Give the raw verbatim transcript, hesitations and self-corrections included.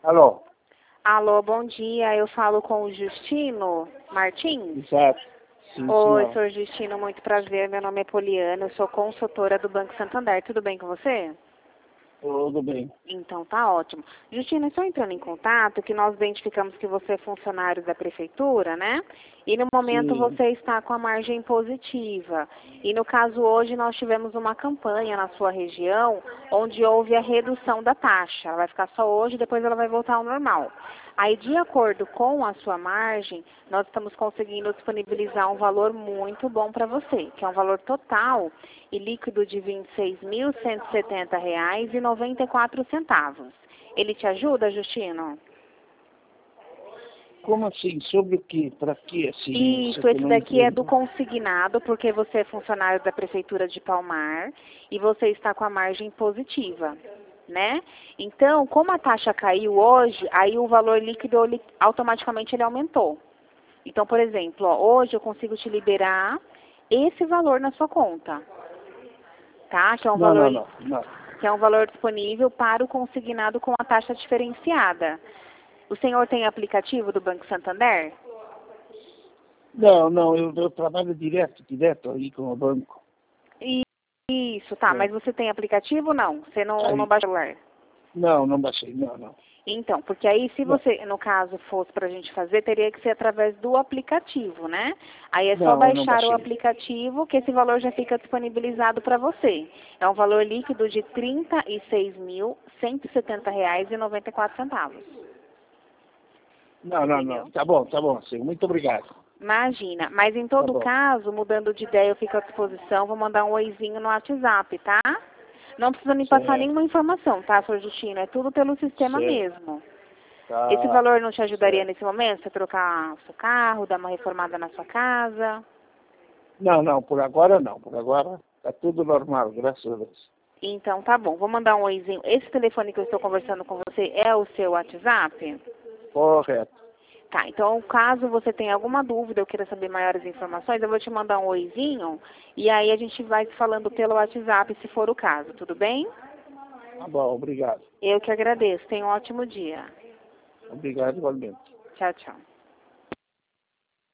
Alô? Alô, bom dia. Eu falo com o Justino Martins? Exato. Sim, Oi, senhora. senhor Justino, muito prazer. Meu nome é Poliana, eu sou consultora do Banco Santander. Tudo bem com você? Tudo bem. Então tá ótimo. Justino, estou entrando em contato que nós identificamos que você é funcionário da prefeitura, né? E no momento Sim. você está com a margem positiva. E no caso hoje nós tivemos uma campanha na sua região onde houve a redução da taxa. Ela vai ficar só hoje, depois ela vai voltar ao normal. Aí, de acordo com a sua margem, nós estamos conseguindo disponibilizar um valor muito bom para você, que é um valor total e líquido de vinte e seis mil cento e setenta reais e noventa e quatro centavos. Ele te ajuda, Justino? Como assim? Sobre o quê? Para quê? Assim, Isso, esse daqui é do consignado, porque você é funcionário da Prefeitura de Palmar e você está com a margem positiva, né? Então, como a taxa caiu hoje, aí o valor líquido ele, automaticamente ele aumentou. Então, por exemplo, ó, hoje eu consigo te liberar esse valor na sua conta, tá? Que é um Não, valor, não, não, não. que é um valor disponível para o consignado com a taxa diferenciada. O senhor tem aplicativo do Banco Santander? Não, não, eu, eu trabalho direto, direto aí com o banco. Isso, tá. É. Mas você tem aplicativo ou não? Você não, Aí, não baixa o celular? não, não baixei, não, não. Então, porque aí se Não, você, no caso, fosse para a gente fazer, teria que ser através do aplicativo, né? Aí é só não, eu não baixar o baixei. aplicativo que esse valor já fica disponibilizado para você. É um valor líquido de trinta e seis mil cento e setenta reais e noventa e quatro centavos. Não, não, Entendeu? não. Tá bom, tá bom, sim. Muito obrigado. Imagina. Mas em Tá todo bom. caso, mudando de ideia, eu fico à disposição. Vou mandar um oizinho no WhatsApp, tá? Não precisa me passar Certo, nenhuma informação, tá, senhor Justino? É tudo pelo sistema certo. mesmo. Esse Tá, valor não te ajudaria certo. nesse momento? Você trocar o seu carro, dar uma reformada na sua casa? Não, não, por agora não. Por agora tá tudo normal, graças a Deus. Então tá bom, vou mandar um oizinho. Esse telefone que eu estou conversando com você é o seu WhatsApp? Correto. Tá, então caso você tenha alguma dúvida ou queira saber maiores informações, eu vou te mandar um oizinho e aí a gente vai se falando pelo WhatsApp se for o caso, tudo bem? Tá bom, obrigado. Eu que agradeço. Tenha um ótimo dia. Obrigado igualmente. Tchau, tchau.